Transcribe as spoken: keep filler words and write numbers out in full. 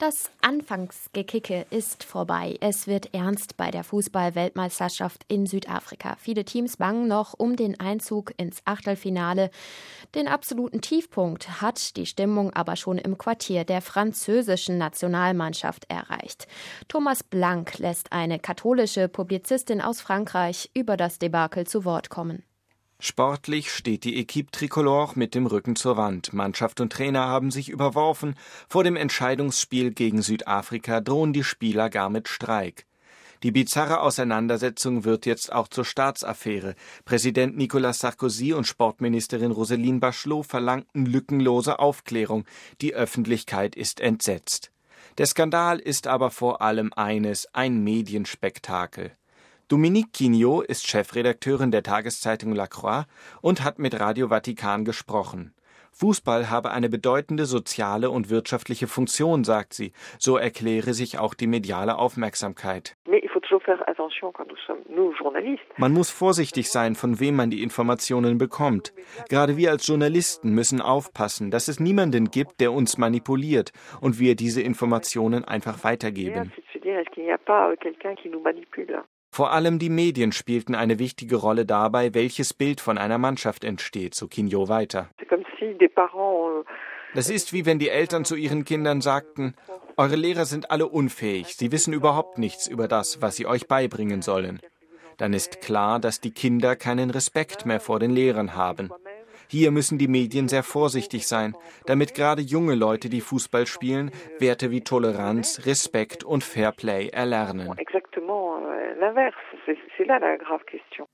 Das Anfangsgekicke ist vorbei. Es wird ernst bei der Fußball-Weltmeisterschaft in Südafrika. Viele Teams bangen noch um den Einzug ins Achtelfinale. Den absoluten Tiefpunkt hat die Stimmung aber schon im Quartier der französischen Nationalmannschaft erreicht. Thomas Blank lässt eine katholische Publizistin aus Frankreich über das Debakel zu Wort kommen. Sportlich steht die Équipe Tricolore mit dem Rücken zur Wand. Mannschaft und Trainer haben sich überworfen. Vor dem Entscheidungsspiel gegen Südafrika drohen die Spieler gar mit Streik. Die bizarre Auseinandersetzung wird jetzt auch zur Staatsaffäre. Präsident Nicolas Sarkozy und Sportministerin Roselyne Bachelot verlangten lückenlose Aufklärung. Die Öffentlichkeit ist entsetzt. Der Skandal ist aber vor allem eines, ein Medienspektakel. Dominique Quignot ist Chefredakteurin der Tageszeitung La Croix und hat mit Radio Vatikan gesprochen. Fußball habe eine bedeutende soziale und wirtschaftliche Funktion, sagt sie. So erkläre sich auch die mediale Aufmerksamkeit. Man muss vorsichtig sein, von wem man die Informationen bekommt. Gerade wir als Journalisten müssen aufpassen, dass es niemanden gibt, der uns manipuliert und wir diese Informationen einfach weitergeben. Vor allem die Medien spielten eine wichtige Rolle dabei, welches Bild von einer Mannschaft entsteht, so Quignot weiter. Das ist wie wenn die Eltern zu ihren Kindern sagten, eure Lehrer sind alle unfähig, sie wissen überhaupt nichts über das, was sie euch beibringen sollen. Dann ist klar, dass die Kinder keinen Respekt mehr vor den Lehrern haben. Hier müssen die Medien sehr vorsichtig sein, damit gerade junge Leute, die Fußball spielen, Werte wie Toleranz, Respekt und Fairplay erlernen.